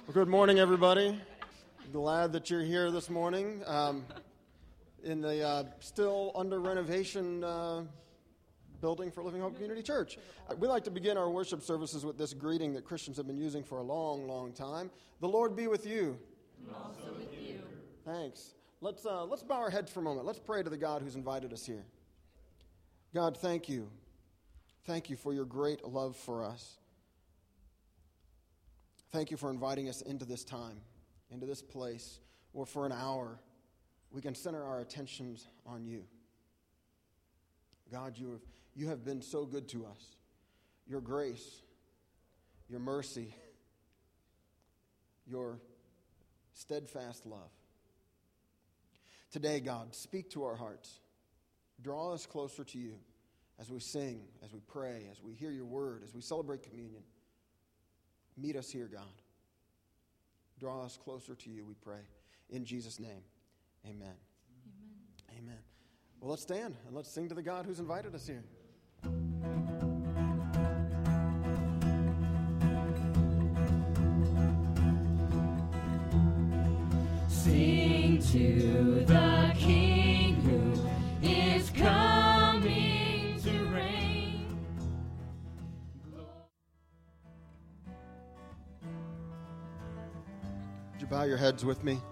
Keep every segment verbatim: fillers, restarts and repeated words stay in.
Well, good morning, everybody. Glad that you're here this morning um, in the uh, still under renovation uh, building for Living Hope Community Church. Uh, we like to begin our worship services with this greeting that Christians have been using for a long, long time. The Lord be with you. And also with you. Thanks. Let's uh, let's bow our heads for a moment. Let's pray to the God who's invited us here. God, thank you. Thank you for your great love for us. Thank you for inviting us into this time, into this place, where for an hour we can center our attentions on you. God, you have, you have been so good to us. Your grace, your mercy, your steadfast love. Today, God, speak to our hearts. Draw us closer to you as we sing, as we pray, as we hear your word, as we celebrate communion. Meet us here, God. Draw us closer to you, we pray. In Jesus' name, amen. Amen. Amen. Well, let's stand and let's sing to the God who's invited us here. Sing to the King who is coming to reign. Would you bow your heads with me?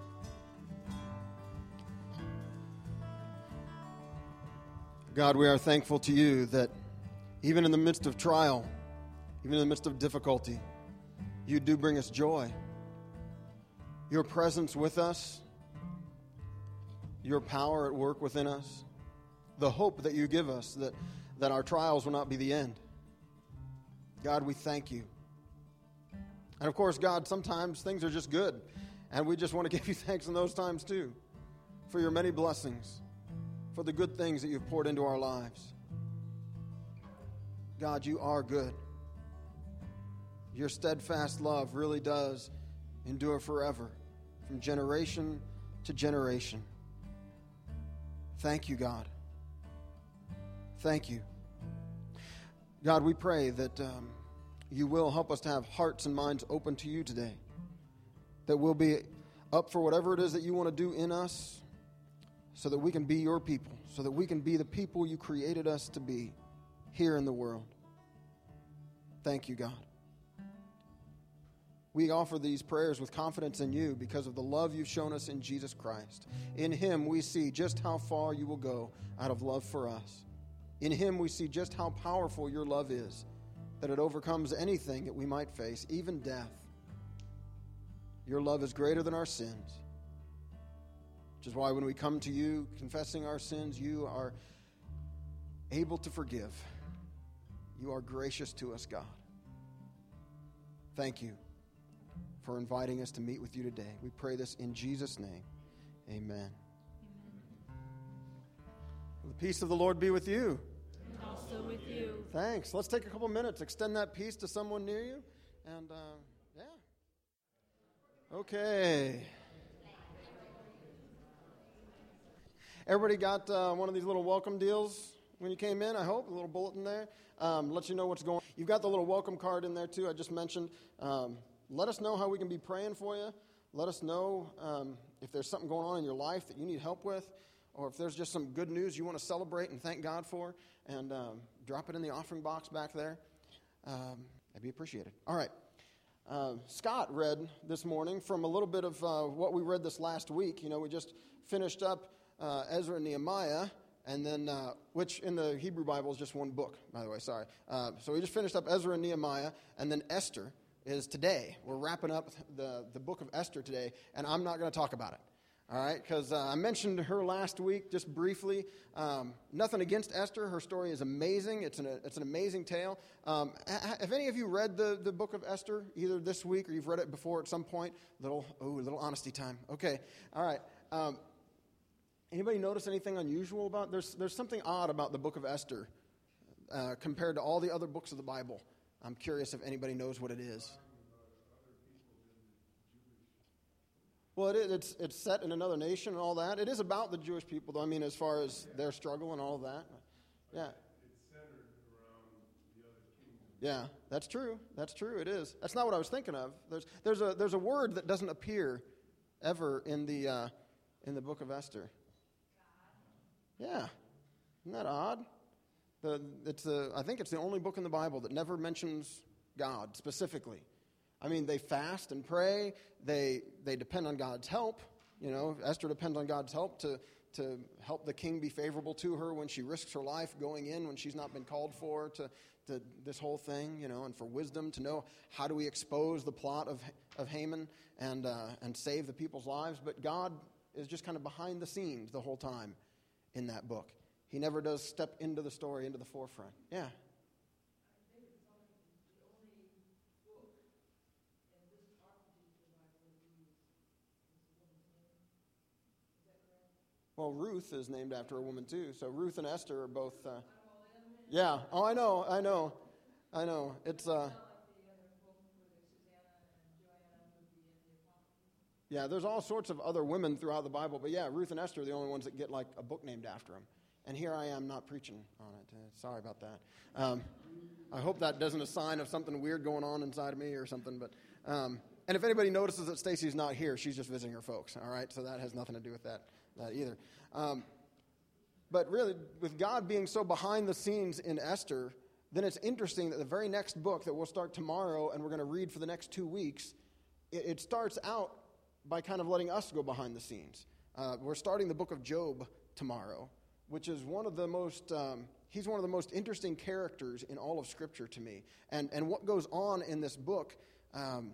God, we are thankful to you that even in the midst of trial, even in the midst of difficulty, you do bring us joy. Your presence with us, your power at work within us, the hope that you give us that, that our trials will not be the end. God, we thank you. And of course, God, sometimes things are just good, and we just want to give you thanks in those times too, for your many blessings, for the good things that you've poured into our lives. God, you are good. Your steadfast love really does endure forever, from generation to generation. Thank you, God. Thank you. God, we pray that um, you will help us to have hearts and minds open to you today, that we'll be up for whatever it is that you want to do in us, so that we can be your people, so that we can be the people you created us to be here in the world. Thank you, God. We offer these prayers with confidence in you because of the love you've shown us in Jesus Christ. In him we see just how far you will go out of love for us. In him we see just how powerful your love is, that it overcomes anything that we might face, even death. Your love is greater than our sins, which is why when we come to you confessing our sins, you are able to forgive. You are gracious to us, God. Thank you for inviting us to meet with you today. We pray this in Jesus' name. Amen. Amen. The peace of the Lord be with you. And also with you. Thanks. Let's take a couple minutes. Extend that peace to someone near you. And, uh, yeah. Okay. Everybody got uh, one of these little welcome deals when you came in, I hope, a little bulletin there. Um, lets you know what's going on. You've got the little welcome card in there, too, I just mentioned. Um, let us know how we can be praying for you. Let us know um, if there's something going on in your life that you need help with, or if there's just some good news you want to celebrate and thank God for, and um, drop it in the offering box back there. Um, that'd be appreciated. All right. Uh, Scott read this morning from a little bit of uh, what we read this last week. You know, we just finished up uh, Ezra and Nehemiah, and then, uh, which in the Hebrew Bible is just one book, by the way, sorry. Uh, so we just finished up Ezra and Nehemiah, and then Esther is today. We're wrapping up the, the book of Esther today, and I'm not going to talk about it, all right? Because uh, I mentioned her last week just briefly. Um, nothing against Esther. Her story is amazing. It's an, it's an amazing tale. Um, have any of you read the, the book of Esther, either this week or you've read it before at some point? Little, oh, little honesty time. Okay, all right. Um, anybody notice anything unusual about, there's, there's something odd about the book of Esther uh, compared to all the other books of the Bible. I'm curious if anybody knows what it is. Well, it is, it's it's set in another nation and all that. It is about the Jewish people, though. I mean, as far as their struggle and all of that. Yeah. It's centered around the other kings of Yeah, that's true. That's true. It is. That's not what I was thinking of. There's there's a there's a word that doesn't appear ever in the uh, in the book of Esther. Yeah, isn't that odd? The it's a, I think it's the only book in the Bible that never mentions God specifically. I mean, they fast and pray. They they depend on God's help. You know, Esther depends on God's help to to help the king be favorable to her when she risks her life going in when she's not been called for to, to this whole thing, you know, and for wisdom to know how do we expose the plot of of Haman and uh, and save the people's lives. But God is just kind of behind the scenes the whole time in that book. He never does step into the story, into the forefront. Yeah. Well, Ruth is named after a woman too. So Ruth and Esther are both. Uh, yeah. Oh, I know. I know. I know. It's. Uh, yeah. There's all sorts of other women throughout the Bible, but yeah, Ruth and Esther are the only ones that get like a book named after them. And here I am not preaching on it. Uh, sorry about that. Um, I hope that doesn't a sign of something weird going on inside of me or something. But um, and if anybody notices that Stacy's not here, she's just visiting her folks. All right. So that has nothing to do with that. That either. Um, but really, with God being so behind the scenes in Esther, then it's interesting that the very next book that we'll start tomorrow and we're going to read for the next two weeks, it, it starts out by kind of letting us go behind the scenes. Uh, we're starting the book of Job tomorrow, which is one of the most, um, he's one of the most interesting characters in all of Scripture to me. And, and what goes on in this book, um,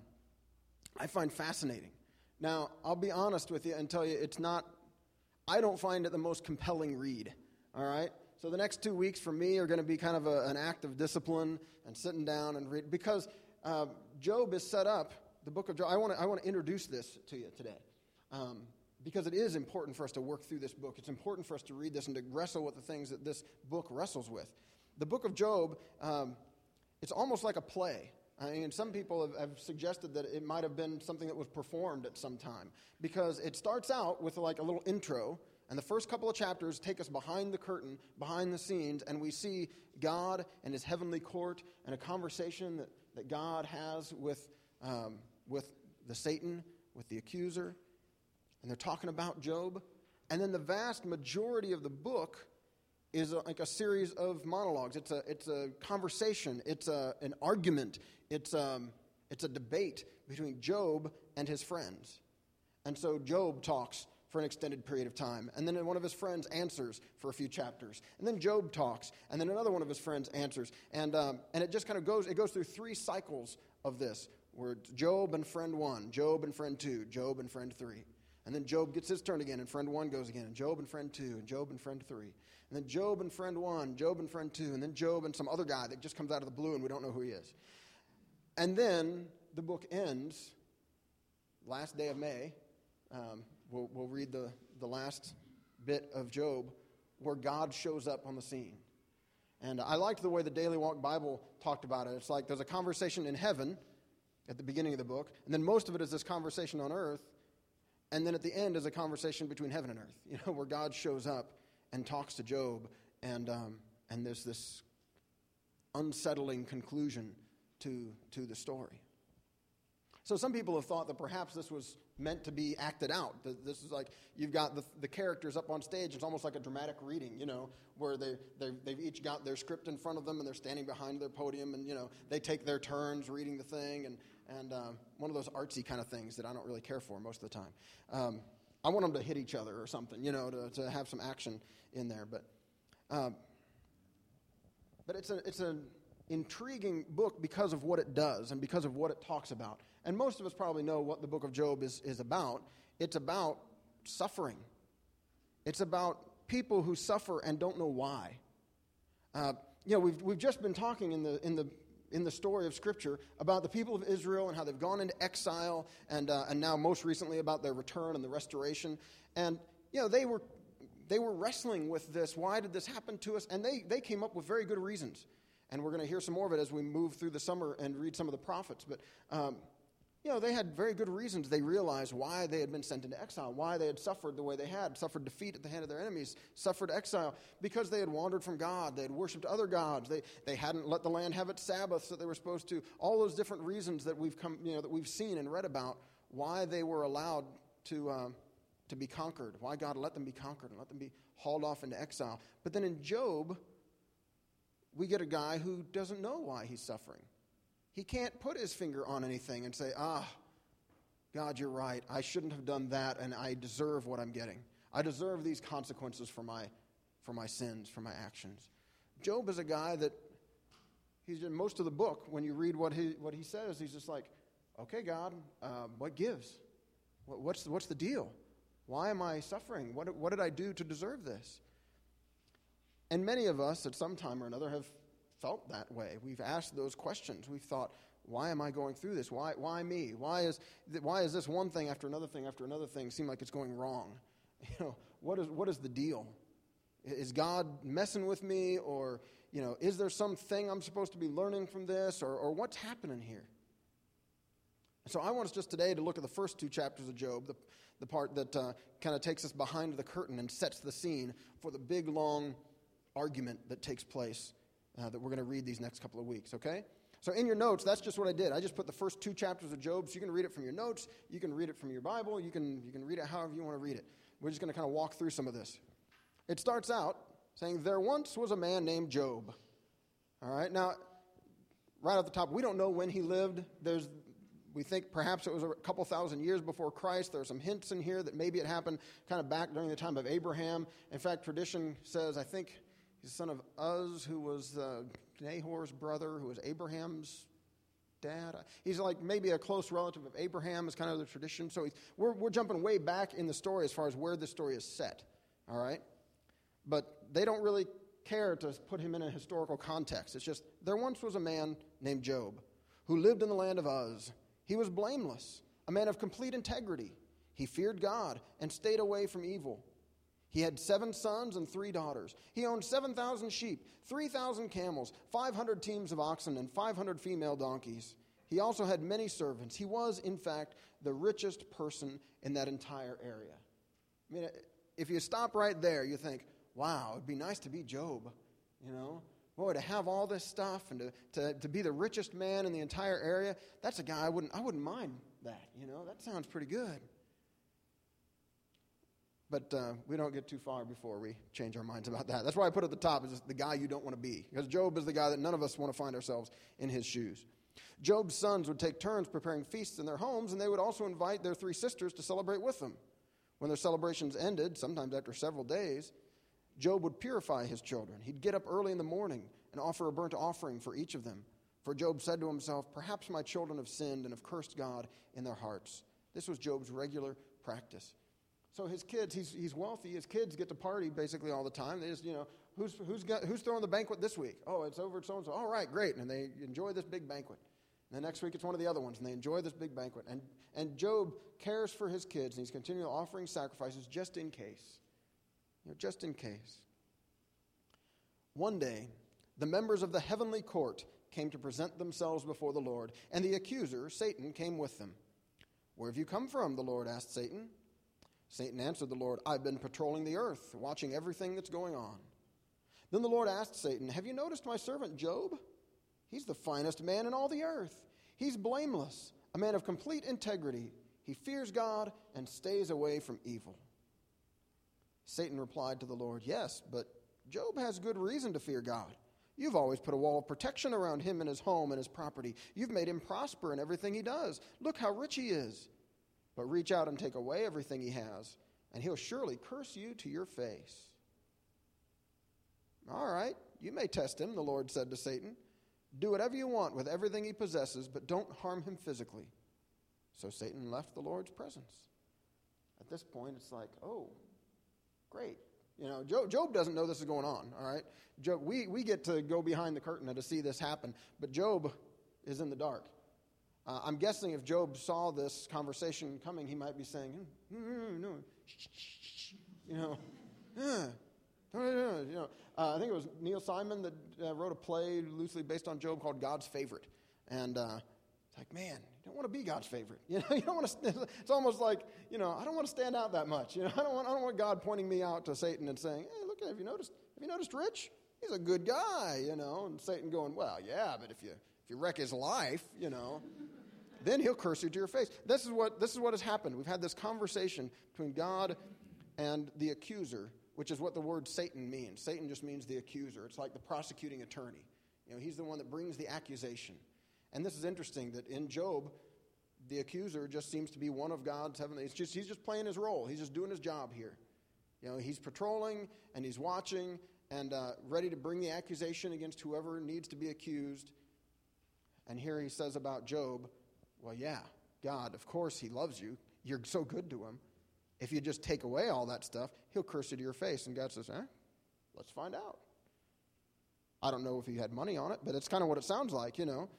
I find fascinating. Now, I'll be honest with you and tell you it's not, I don't find it the most compelling read, all right? So the next two weeks for me are going to be kind of a, an act of discipline and sitting down and read, because uh, Job is set up, the book of Job, I want to I want to introduce this to you today, um, because it is important for us to work through this book. It's important for us to read this and to wrestle with the things that this book wrestles with. The book of Job, um, it's almost like a play. I mean, some people have, have suggested that it might have been something that was performed at some time, because it starts out with like a little intro, and the first couple of chapters take us behind the curtain, behind the scenes, and we see God and his heavenly court and a conversation that, that God has with, um, with the Satan, with the accuser, and they're talking about Job. And then the vast majority of the book is a, like a series of monologues. It's a it's a conversation. It's a an argument. It's um it's a debate between Job and his friends. And so Job talks for an extended period of time, and then one of his friends answers for a few chapters, and then Job talks, and then another one of his friends answers, and um, and it just kind of goes. It goes through three cycles of this, where it's Job and friend one, Job and friend two, Job and friend three. And then Job gets his turn again, and friend one goes again, and Job and friend two, and Job and friend three. And then Job and friend one, Job and friend two, and then Job and some other guy that just comes out of the blue and we don't know who he is. And then the book ends, last day of May, um, we'll, we'll read the, the last bit of Job, where God shows up on the scene. And I liked the way the Daily Walk Bible talked about it. It's like there's a conversation in heaven at the beginning of the book, and then most of it is this conversation on earth. And then at the end is a conversation between heaven and earth, you know, where God shows up and talks to Job, and um, and there's this unsettling conclusion to to the story. So some people have thought that perhaps this was meant to be acted out. That this is like you've got the, the characters up on stage. It's almost like a dramatic reading, you know, where they they they've each got their script in front of them and they're standing behind their podium, and you know they take their turns reading the thing, and. And um, one of those artsy kind of things that I don't really care for most of the time. Um, I want them to hit each other or something, you know, to, to have some action in there. But um, but it's a it's an intriguing book because of what it does and because of what it talks about. And most of us probably know what the book of Job is, is about. It's about suffering. It's about people who suffer and don't know why. Uh, you know, we've we've just been talking in the in the in the story of Scripture about the people of Israel and how they've gone into exile, and uh, and now most recently about their return and the restoration. And you know they were they were wrestling with this. Why did this happen to us? And they they came up with very good reasons. And we're going to hear some more of it as we move through the summer and read some of the prophets. But um, you know, they had very good reasons. They realized why they had been sent into exile, why they had suffered the way they had, suffered defeat at the hand of their enemies, suffered exile, because they had wandered from God. They had worshipped other gods. They they hadn't let the land have its Sabbaths that they were supposed to. All those different reasons that we've come, you know, that we've seen and read about why they were allowed to um, to be conquered, why God let them be conquered and let them be hauled off into exile. But then in Job, we get a guy who doesn't know why he's suffering. He can't put his finger on anything and say, ah, God, you're right. I shouldn't have done that, and I deserve what I'm getting. I deserve these consequences for my for my sins, for my actions. Job is a guy that, he's in most of the book, when you read what he what he says, he's just like, okay, God, uh, what gives? What, what's, what's the deal? Why am I suffering? What, what did I do to deserve this? And many of us, at some time or another, have felt that way. We've asked those questions. We've thought, why am I going through this? Why, why me? Why is, why is this one thing after another thing after another thing seem like it's going wrong? You know, what is, what is the deal? Is God messing with me? Or, you know, is there something I'm supposed to be learning from this? Or, or what's happening here? So I want us just today to look at the first two chapters of Job, the, the part that uh, kind of takes us behind the curtain and sets the scene for the big, long argument that takes place uh, that we're going to read these next couple of weeks, okay? So in your notes, that's just what I did. I just put the first two chapters of Job, so you can read it from your notes, you can read it from your Bible, you can, you can read it however you want to read it. We're just going to kind of walk through some of this. It starts out saying, there once was a man named Job. All right, now, right off the top, we don't know when he lived. There's We think perhaps it was a couple thousand years before Christ. There are some hints in here that maybe it happened kind of back during the time of Abraham. In fact, tradition says, I think he's the son of Uz, who was uh, Nahor's brother, who was Abraham's dad. He's like maybe a close relative of Abraham is kind of the tradition. So he's, we're, we're jumping way back in the story as far as where this story is set, all right? But they don't really care to put him in a historical context. It's just, there once was a man named Job who lived in the land of Uz. He was blameless, a man of complete integrity. He feared God and stayed away from evil. He had seven sons and three daughters. He owned seven thousand sheep, three thousand camels, five hundred teams of oxen, and five hundred female donkeys. He also had many servants. He was, in fact, the richest person in that entire area. I mean, if you stop right there, you think, wow, it'd be nice to be Job, you know? Boy, to have all this stuff and to, to, to be the richest man in the entire area, that's a guy I wouldn't I wouldn't mind that, you know. That sounds pretty good. But uh, we don't get too far before we change our minds about that. That's why I put at the top, is just the guy you don't want to be. Because Job is the guy that none of us want to find ourselves in his shoes. Job's sons would take turns preparing feasts in their homes, and they would also invite their three sisters to celebrate with them. When their celebrations ended, sometimes after several days, Job would purify his children. He'd get up early in the morning and offer a burnt offering for each of them. For Job said to himself, perhaps my children have sinned and have cursed God in their hearts. This was Job's regular practice. So his kids, he's he's wealthy. His kids get to party basically all the time. They just, you know, who's who's got who's throwing the banquet this week? Oh, it's over at so-and-so. All right, great. And they enjoy this big banquet. And the next week it's one of the other ones, and they enjoy this big banquet. And, and Job cares for his kids, and he's continually offering sacrifices just in case. You know, just in case. One day, the members of the heavenly court came to present themselves before the Lord, and the accuser, Satan, came with them. Where have you come from? The Lord asked Satan. Satan answered the Lord, I've been patrolling the earth, watching everything that's going on. Then the Lord asked Satan, have you noticed my servant Job? He's the finest man in all the earth. He's blameless, a man of complete integrity. He fears God and stays away from evil. Satan replied to the Lord, yes, but Job has good reason to fear God. You've always put a wall of protection around him and his home and his property. You've made him prosper in everything he does. Look how rich he is. But reach out and take away everything he has, and he'll surely curse you to your face. All right, you may test him, the Lord said to Satan. Do whatever you want with everything he possesses, but don't harm him physically. So Satan left the Lord's presence. At this point, it's like, oh, great. You know, Job, Job doesn't know this is going on, all right? Job, we, we get to go behind the curtain and to see this happen, but Job is in the dark. Uh, I'm guessing if Job saw this conversation coming, he might be saying, no, no, no, you know, uh, you know. Uh, I think it was Neil Simon that uh, wrote a play loosely based on Job called God's Favorite. And uh, It's like, man, you don't want to be God's favorite. You know, you don't want to. It's almost like, you know, I don't want to stand out that much. You know, I don't want. I don't want God pointing me out to Satan and saying, "Hey, look, have you noticed? Have you noticed Rich? He's a good guy." You know, and Satan going, "Well, yeah, but if you if you wreck his life, you know, then he'll curse you to your face." This is what this is what has happened. We've had this conversation between God and the accuser, which is what the word Satan means. Satan just means the accuser. It's like the prosecuting attorney. You know, he's the one that brings the accusation. And this is interesting that in Job, the accuser just seems to be one of God's heavenly. It's just he's just playing his role. He's just doing his job here. You know, he's patrolling and he's watching and uh, ready to bring the accusation against whoever needs to be accused. And here he says about Job, well, yeah, God, of course he loves you. You're so good to him. If you just take away all that stuff, he'll curse you to your face. And God says, eh, let's find out. I don't know if he had money on it, but it's kind of what it sounds like, you know.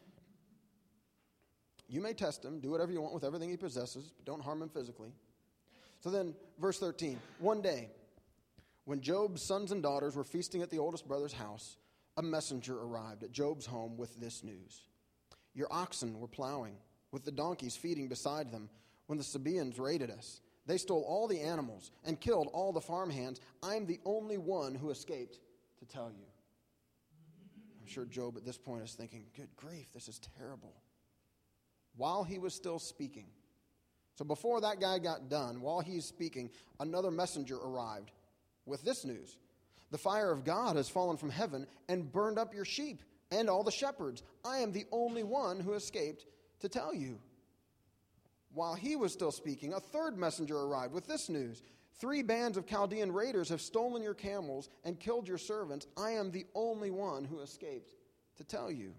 You may test him, do whatever you want with everything he possesses, but don't harm him physically. So then, verse thirteen, one day, when Job's sons and daughters were feasting at the oldest brother's house, a messenger arrived at Job's home with this news. Your oxen were plowing, with the donkeys feeding beside them, when the Sabaeans raided us. They stole all the animals and killed all the farmhands. I'm the only one who escaped to tell you. I'm sure Job at this point is thinking, good grief, this is terrible. While he was still speaking, so before that guy got done, while he's speaking, another messenger arrived with this news. The fire of God has fallen from heaven and burned up your sheep and all the shepherds. I am the only one who escaped to tell you. While he was still speaking, a third messenger arrived with this news. Three bands of Chaldean raiders have stolen your camels and killed your servants. I am the only one who escaped to tell you.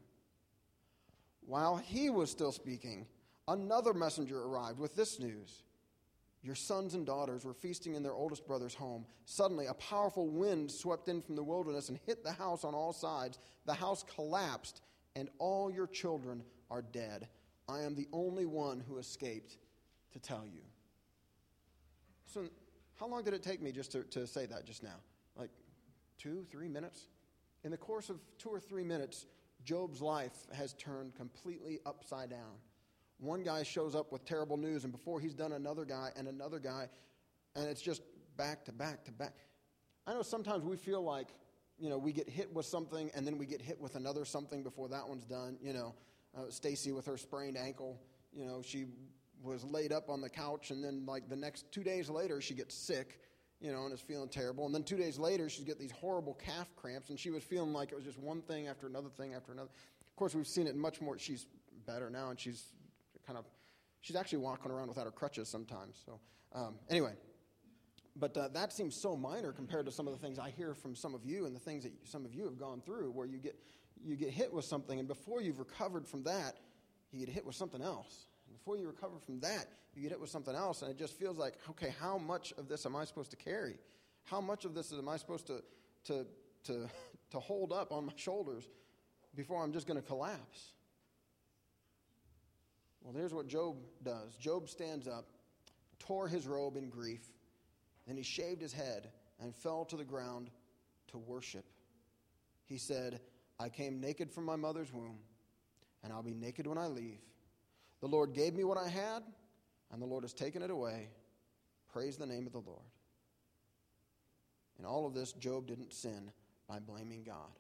While he was still speaking, another messenger arrived with this news. Your sons and daughters were feasting in their oldest brother's home. Suddenly, a powerful wind swept in from the wilderness and hit the house on all sides. The house collapsed, and all your children are dead. I am the only one who escaped to tell you. So, how long did it take me just to, to say that just now? Like two, three minutes? In the course of two or three minutes, Job's life has turned completely upside down. One guy shows up with terrible news, and before he's done, another guy and another guy, and it's just back to back to back. I know sometimes we feel like, you know, we get hit with something, and then we get hit with another something before that one's done. You know, uh, Stacy with her sprained ankle, you know, she was laid up on the couch, and then like the next two days later, she gets sick, you know, and is feeling terrible. And then two days later, she's got these horrible calf cramps, and she was feeling like it was just one thing after another thing after another. Of course, we've seen it much more. She's better now, and she's kind of, she's actually walking around without her crutches sometimes. So um, anyway, but uh, that seems so minor compared to some of the things I hear from some of you and the things that some of you have gone through, where you get you get hit with something, and before you've recovered from that, you get hit with something else. And before you recover from that, you get hit with something else, and it just feels like, okay, how much of this am I supposed to carry? How much of this am I supposed to to to to hold up on my shoulders before I'm just going to collapse? Well, here's what Job does. Job stands up, tore his robe in grief, then he shaved his head and fell to the ground to worship. He said, I came naked from my mother's womb, and I'll be naked when I leave. The Lord gave me what I had, and the Lord has taken it away. Praise the name of the Lord. In all of this, Job didn't sin by blaming God.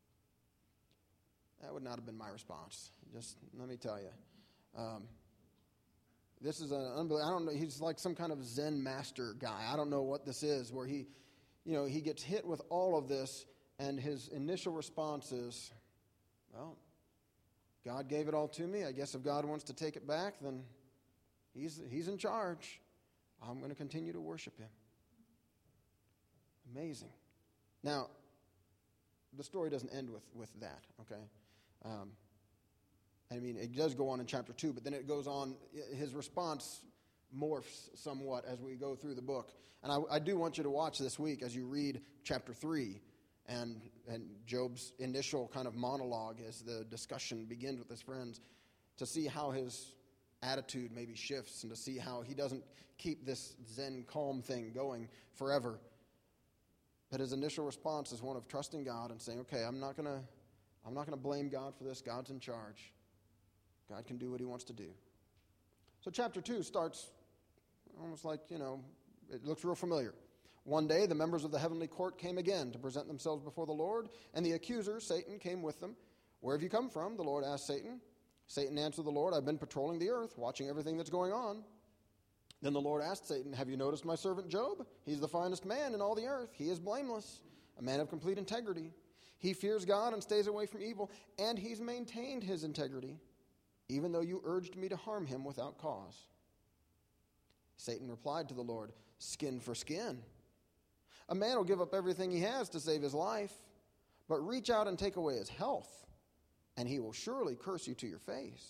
That would not have been my response. Just let me tell you. Um, this is an unbelievable, I don't know, he's like some kind of Zen master guy. I don't know what this is, where he, you know, he gets hit with all of this, and his initial response is, well, God gave it all to me. I guess if God wants to take it back, then he's, he's in charge. I'm going to continue to worship him. Amazing. Now, the story doesn't end with, with that, okay? Um, I mean, it does go on in chapter two, but then it goes on, his response morphs somewhat as we go through the book. And I, I do want you to watch this week as you read chapter three and, and Job's initial kind of monologue as the discussion begins with his friends, to see how his attitude maybe shifts and to see how he doesn't keep this Zen calm thing going forever. But his initial response is one of trusting God and saying, okay, I'm not going to I'm not going to blame God for this. God's in charge. God can do what he wants to do. So chapter two starts almost like, you know, it looks real familiar. One day, the members of the heavenly court came again to present themselves before the Lord, and the accuser, Satan, came with them. Where have you come from? The Lord asked Satan. Satan answered the Lord, I've been patrolling the earth, watching everything that's going on. Then the Lord asked Satan, have you noticed my servant Job? He's the finest man in all the earth. He is blameless, a man of complete integrity. He fears God and stays away from evil, and he's maintained his integrity, even though you urged me to harm him without cause. Satan replied to the Lord, skin for skin. A man will give up everything he has to save his life, but reach out and take away his health, and he will surely curse you to your face.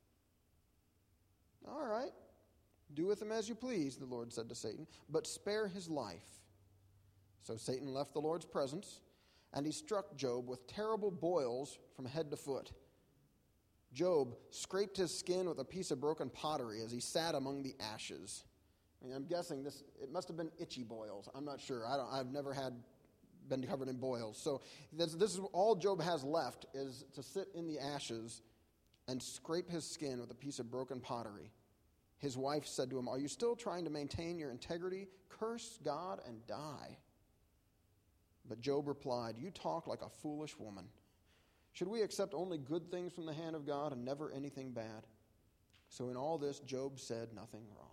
All right, do with him as you please, the Lord said to Satan, but spare his life. So Satan left the Lord's presence, and he struck Job with terrible boils from head to foot. Job scraped his skin with a piece of broken pottery as he sat among the ashes. I mean, I'm guessing this, it must have been itchy boils. I'm not sure. I don't, I've never had been covered in boils. So this, this is all Job has left, is to sit in the ashes and scrape his skin with a piece of broken pottery. His wife said to him, are you still trying to maintain your integrity? Curse God and die. But Job replied, you talk like a foolish woman. Should we accept only good things from the hand of God and never anything bad? So in all this, Job said nothing wrong.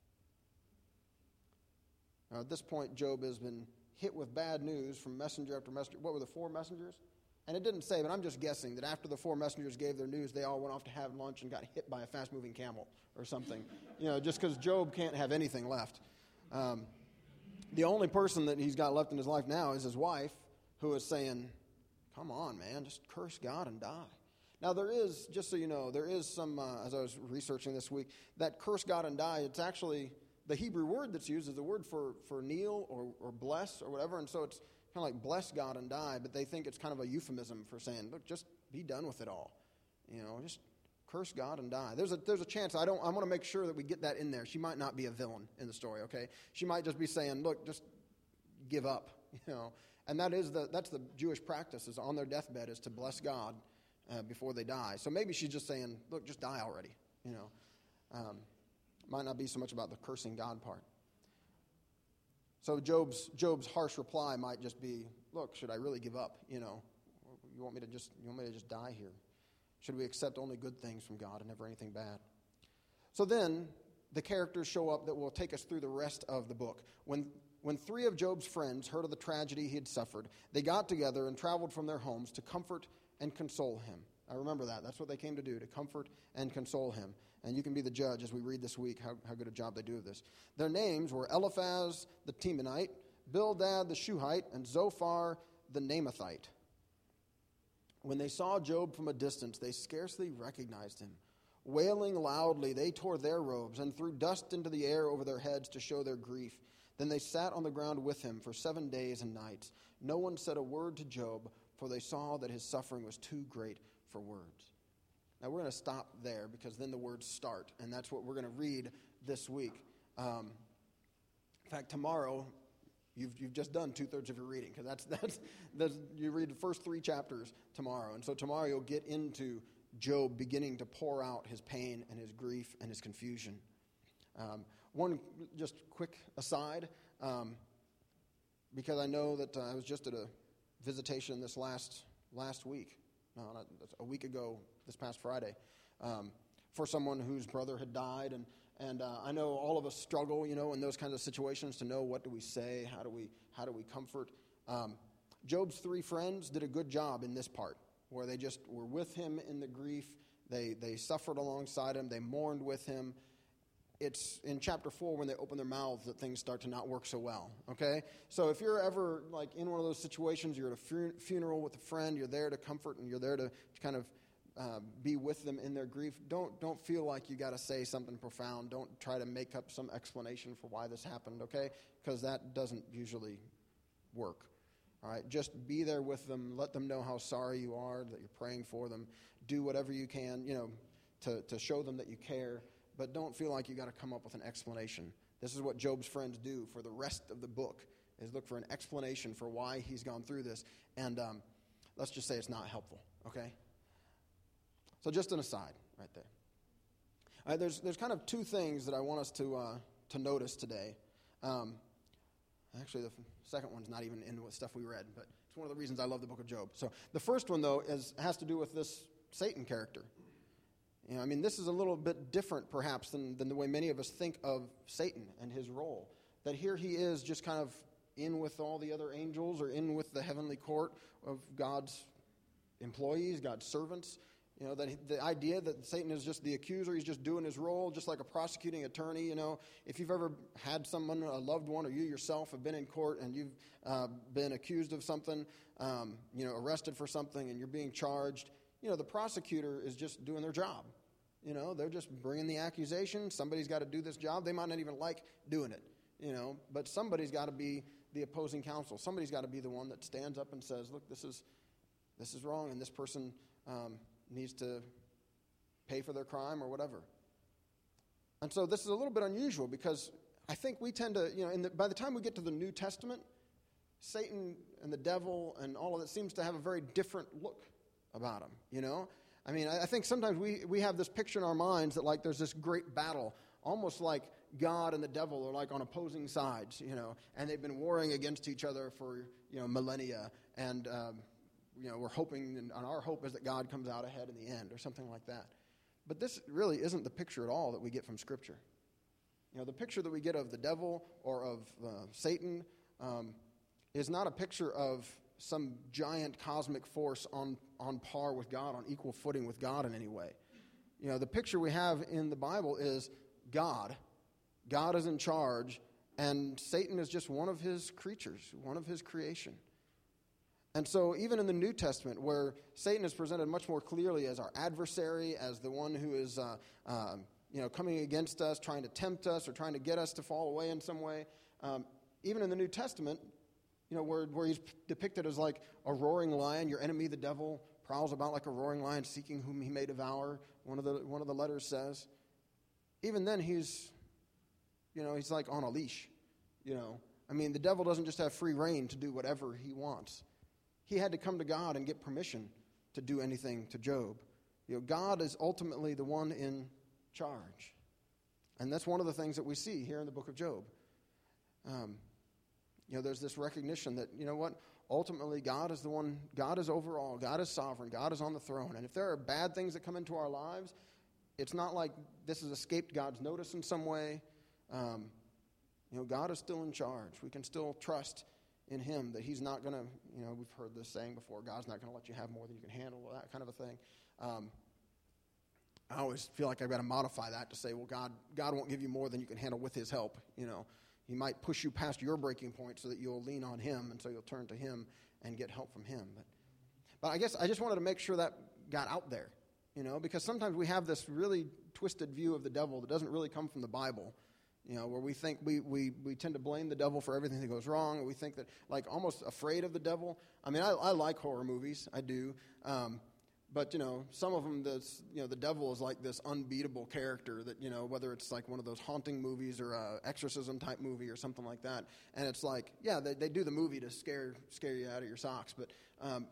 Now, at this point, Job has been hit with bad news from messenger after messenger. What were the four messengers? And it didn't say, but I'm just guessing that after the four messengers gave their news, they all went off to have lunch and got hit by a fast-moving camel or something. You know, just because Job can't have anything left. Um, the only person that he's got left in his life now is his wife, who is saying, come on, man, just curse God and die. Now, there is, just so you know, there is some, uh, as I was researching this week, that curse God and die, it's actually, the Hebrew word that's used is the word for, for kneel or, or bless or whatever, and so it's kind of like bless God and die, but they think it's kind of a euphemism for saying, look, just be done with it all. You know, just curse God and die. There's a there's a chance, I don't, I want to make sure that we get that in there. She might not be a villain in the story, okay? She might just be saying, look, just give up, you know. And that is the that's the Jewish practice, is on their deathbed is to bless God uh, before they die. So maybe she's just saying, look, just die already, you know. Um, might not be so much about the cursing God part. So Job's Job's harsh reply might just be, look, should I really give up? You know, you want me to just you want me to just die here? Should we accept only good things from God and never anything bad? So then the characters show up that will take us through the rest of the book. When when three of Job's friends heard of the tragedy he had suffered, they got together and traveled from their homes to comfort and console him. I remember that. That's what they came to do, to comfort and console him. And you can be the judge as we read this week how, how good a job they do of this. Their names were Eliphaz the Temanite, Bildad the Shuhite, and Zophar the Naamathite. When they saw Job from a distance, they scarcely recognized him. Wailing loudly, they tore their robes and threw dust into the air over their heads to show their grief. Then they sat on the ground with him for seven days and nights. No one said a word to Job, for they saw that his suffering was too great for words. Now, we're going to stop there because then the words start, and that's what we're going to read this week. Um, in fact, tomorrow, you've you've just done two-thirds of your reading, because that's, that's, that's, you read the first three chapters tomorrow. And so tomorrow you'll get into Job beginning to pour out his pain and his grief and his confusion. Um, one just quick aside, um, because I know that uh, I was just at a visitation this last last week, no, not, a week ago, this past Friday, um, for someone whose brother had died, and and uh, I know all of us struggle, you know, in those kinds of situations to know what do we say, how do we how do we comfort. Um, Job's three friends did a good job in this part, where they just were with him in the grief. They they suffered alongside him. They mourned with him. It's in chapter four when they open their mouths that things start to not work so well, okay? So if you're ever like in one of those situations, you're at a fu- funeral with a friend, you're there to comfort and you're there to, to kind of uh, be with them in their grief, don't don't feel like you got to say something profound. Don't try to make up some explanation for why this happened, okay? Because that doesn't usually work, all right? Just be there with them. Let them know how sorry you are, that you're praying for them. Do whatever you can, you know, to, to show them that you care. But don't feel like you got to come up with an explanation. This is what Job's friends do for the rest of the book, is look for an explanation for why he's gone through this. And um, let's just say it's not helpful, okay? So just an aside right there. All right, there's, there's kind of two things that I want us to, uh, to notice today. Um, actually, the f- second one's not even in the stuff we read, but it's one of the reasons I love the book of Job. So the first one, though, is has to do with this Satan character. You know, I mean, this is a little bit different, perhaps, than, than the way many of us think of Satan and his role. That here he is just kind of in with all the other angels or in with the heavenly court of God's employees, God's servants. You know, that he, the idea that Satan is just the accuser, he's just doing his role, just like a prosecuting attorney. You know, if you've ever had someone, a loved one, or you yourself have been in court and you've uh, been accused of something, um, you know, arrested for something and you're being charged, you know, the prosecutor is just doing their job. You know, they're just bringing the accusation. Somebody's got to do this job. They might not even like doing it, you know, but somebody's got to be the opposing counsel. Somebody's got to be the one that stands up and says, look, this is this is wrong, and this person um, needs to pay for their crime or whatever. And so this is a little bit unusual because I think we tend to, you know, in the, by the time we get to the New Testament, Satan and the devil and all of it seems to have a very different look about him, you know? I mean, I, I think sometimes we, we have this picture in our minds that, like, there's this great battle, almost like God and the devil are like on opposing sides, you know, and they've been warring against each other for, you know, millennia, and, um, you know, we're hoping, and our hope is that God comes out ahead in the end or something like that. But this really isn't the picture at all that we get from Scripture. You know, the picture that we get of the devil or of uh, Satan um, is not a picture of some giant cosmic force on, on par with God, on equal footing with God in any way. You know, the picture we have in the Bible is God. God is in charge, and Satan is just one of his creatures, one of his creation. And so even in the New Testament, where Satan is presented much more clearly as our adversary, as the one who is uh, um, you know, coming against us, trying to tempt us or trying to get us to fall away in some way, um, even in the New Testament, you know, where, where he's depicted as like a roaring lion, your enemy, the devil, prowls about like a roaring lion, seeking whom he may devour, one of the, one of the letters says. Even then, he's, you know, he's like on a leash, you know. I mean, the devil doesn't just have free reign to do whatever he wants. He had to come to God and get permission to do anything to Job. You know, God is ultimately the one in charge. And that's one of the things that we see here in the book of Job. Um, you know, there's this recognition that, you know what, ultimately God is the one, God is over all, God is sovereign, God is on the throne. And if there are bad things that come into our lives, it's not like this has escaped God's notice in some way. Um, you know, God is still in charge. We can still trust in him, that he's not going to, you know, we've heard this saying before, God's not going to let you have more than you can handle, that kind of a thing. Um, I always feel like I've got to modify that to say, well, God God won't give you more than you can handle with his help, you know. He might push you past your breaking point so that you'll lean on him, and so you'll turn to him and get help from him. But, but I guess I just wanted to make sure that got out there, you know, because sometimes we have this really twisted view of the devil that doesn't really come from the Bible. You know, where we think we, we, we tend to blame the devil for everything that goes wrong. Or we think that, like, almost afraid of the devil. I mean, I, I like horror movies. I do. Um, but, you know, some of them, this, you know, the devil is like this unbeatable character that, you know, whether it's like one of those haunting movies or a exorcism type movie or something like that. And it's like, yeah, they, they do the movie to scare scare you out of your socks. But, um,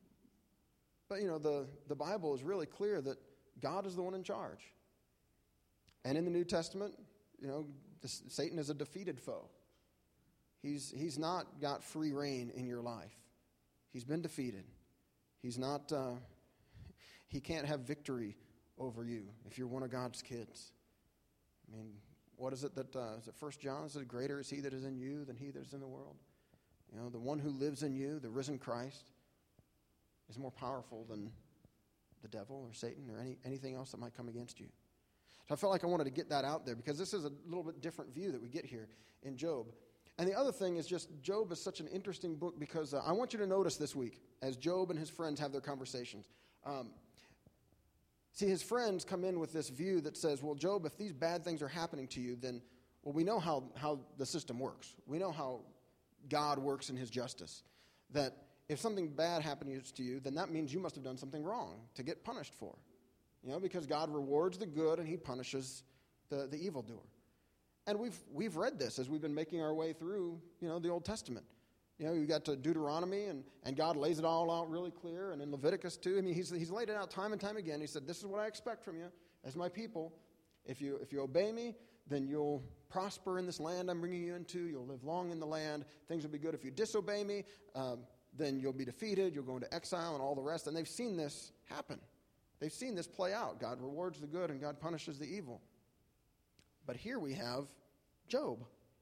but you know, the, the Bible is really clear that God is the one in charge. And in the New Testament, you know, this, Satan is a defeated foe. He's he's not got free reign in your life. He's been defeated. He's not. Uh, he can't have victory over you if you're one of God's kids. I mean, what is it that uh, is it? First John says, "Greater is He that is in you than he that is in the world." You know, the one who lives in you, the risen Christ, is more powerful than the devil or Satan or any anything else that might come against you. So I felt like I wanted to get that out there because this is a little bit different view that we get here in Job. And the other thing is just Job is such an interesting book because uh, I want you to notice this week as Job and his friends have their conversations. Um, see, his friends come in with this view that says, well, Job, if these bad things are happening to you, then, well, we know how, how the system works. We know how God works in his justice. That if something bad happens to you, then that means you must have done something wrong to get punished for. You know, because God rewards the good and he punishes the, the evildoer. And we've we've read this as we've been making our way through, you know, the Old Testament. You know, you got to Deuteronomy and, and God lays it all out really clear. And in Leviticus too, I mean, he's he's laid it out time and time again. He said, this is what I expect from you as my people. If you, if you obey me, then you'll prosper in this land I'm bringing you into. You'll live long in the land. Things will be good. If you disobey me, um, then you'll be defeated. You'll go into exile and all the rest. And they've seen this happen. They've seen this play out. God rewards the good and God punishes the evil. But here we have Job,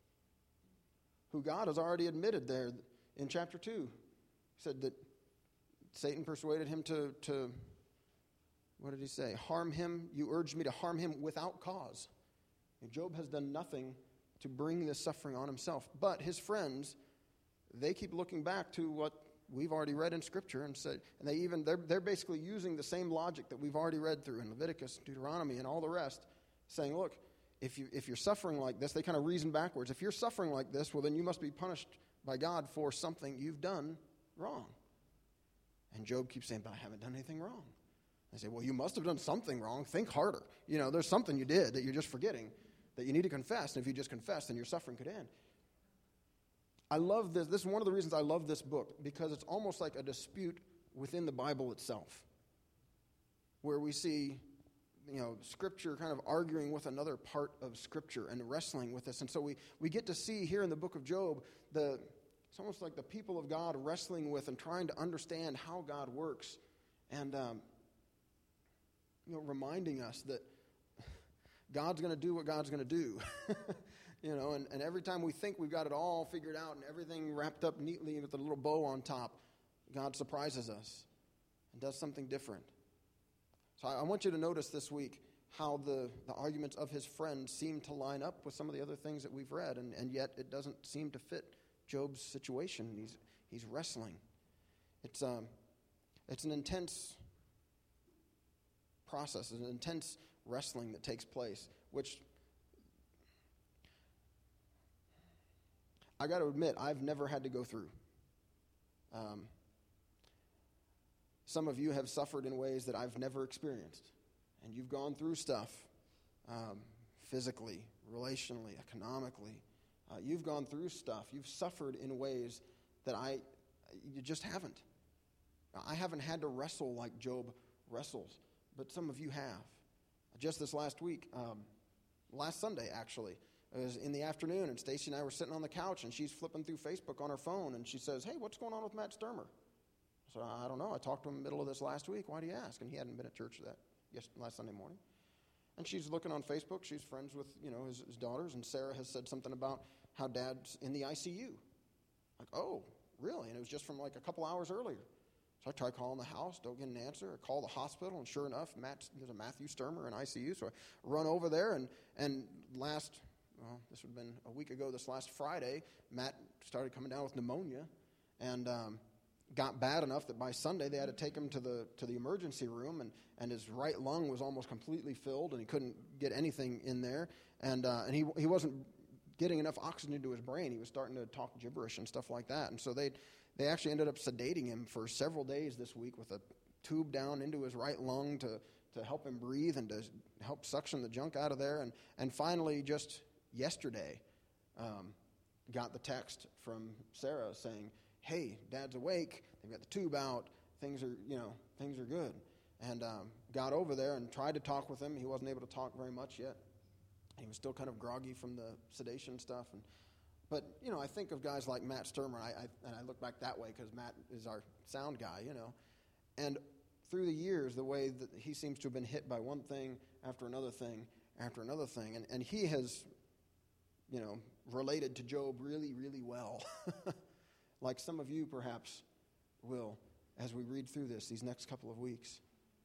who God has already admitted there in chapter two. He said that Satan persuaded him to, to, what did he say? Harm him. You urged me to harm him without cause. And Job has done nothing to bring this suffering on himself. But his friends, they keep looking back to what we've already read in Scripture and said, and they even they're they're basically using the same logic that we've already read through in Leviticus, Deuteronomy, and all the rest, saying, look, if you if you're suffering like this, they kind of reason backwards. If you're suffering like this, well, then you must be punished by God for something you've done wrong. And Job keeps saying, but I haven't done anything wrong. They say, well, you must have done something wrong. Think harder. You know, there's something you did that you're just forgetting, that you need to confess. And if you just confess, then your suffering could end. I love this. This is one of the reasons I love this book, because it's almost like a dispute within the Bible itself, where we see, you know, Scripture kind of arguing with another part of Scripture and wrestling with this. And so we, we get to see here in the book of Job, the it's almost like the people of God wrestling with and trying to understand how God works, and um, you know, reminding us that God's going to do what God's going to do. You know, and, and every time we think we've got it all figured out and everything wrapped up neatly with a little bow on top, God surprises us and does something different. So I, I want you to notice this week how the, the arguments of his friends seem to line up with some of the other things that we've read, and, and yet it doesn't seem to fit Job's situation. He's he's wrestling. It's um it's an intense process, it's an intense wrestling that takes place, which I got to admit, I've never had to go through. Um, some of you have suffered in ways that I've never experienced. And you've gone through stuff um, physically, relationally, economically. Uh, you've gone through stuff. You've suffered in ways that I, you just haven't. I haven't had to wrestle like Job wrestles, but some of you have. Just this last week, um, last Sunday actually, it was in the afternoon, and Stacy and I were sitting on the couch, and she's flipping through Facebook on her phone, and she says, hey, what's going on with Matt Sturmer? I said, I don't know. I talked to him in the middle of this last week. Why do you ask? And he hadn't been at church that yes, last Sunday morning. And she's looking on Facebook. She's friends with, you know, his, his daughters, and Sarah has said something about how Dad's in the I C U. Like, oh, really? And it was just from like a couple hours earlier. So I try calling the house, don't get an answer. I call the hospital, and sure enough, Matt, there's a Matthew Sturmer in I C U. So I run over there, and, and last... Well, this would have been a week ago, this last Friday, Matt started coming down with pneumonia and um, got bad enough that by Sunday they had to take him to the to the emergency room, and, and his right lung was almost completely filled, and he couldn't get anything in there. And uh, and he he wasn't getting enough oxygen into his brain. He was starting to talk gibberish and stuff like that. And so they they actually ended up sedating him for several days this week with a tube down into his right lung to, to help him breathe and to help suction the junk out of there. And, and finally, just yesterday, um, got the text from Sarah saying, hey, Dad's awake, they've got the tube out, things are, you know, things are good. And um, got over there and tried to talk with him. He wasn't able to talk very much yet. He was still kind of groggy from the sedation stuff. And, but, you know, I think of guys like Matt Sturmer, and I, I, and I look back that way because Matt is our sound guy, you know. And through the years, the way that he seems to have been hit by one thing after another thing after another thing, and, and he has, you know, related to Job really, really well, like some of you perhaps will as we read through this these next couple of weeks.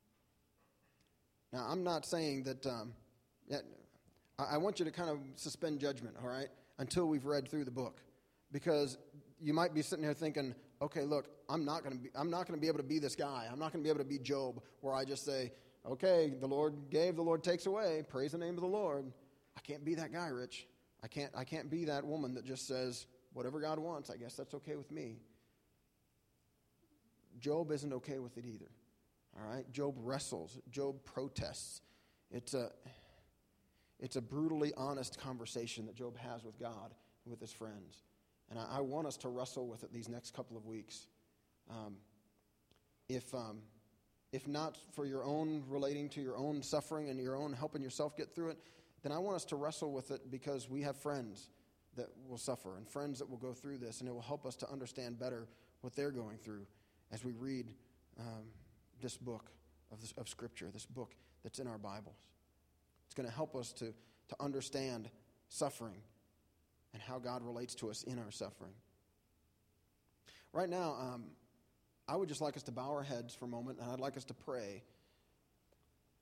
Now, I'm not saying that, um, that I, I want you to kind of suspend judgment, all right, until we've read through the book, because you might be sitting here thinking, okay, look, I'm not going to be, I'm not going to be able to be this guy. I'm not going to be able to be Job, where I just say, okay, the Lord gave, the Lord takes away. Praise the name of the Lord. I can't be that guy, Rich. I can't I can't be that woman that just says, whatever God wants, I guess that's okay with me. Job isn't okay with it either. All right? Job wrestles. Job protests. It's a, it's a brutally honest conversation that Job has with God and with his friends. And I, I want us to wrestle with it these next couple of weeks. Um, if um, if not for your own relating to your own suffering and your own helping yourself get through it, then I want us to wrestle with it because we have friends that will suffer and friends that will go through this, and it will help us to understand better what they're going through as we read um, this book of, this, of Scripture, this book that's in our Bibles. It's going to help us to, to understand suffering and how God relates to us in our suffering. Right now, um, I would just like us to bow our heads for a moment, and I'd like us to pray.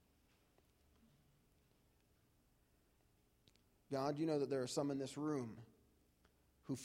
God, you know that there are some in this room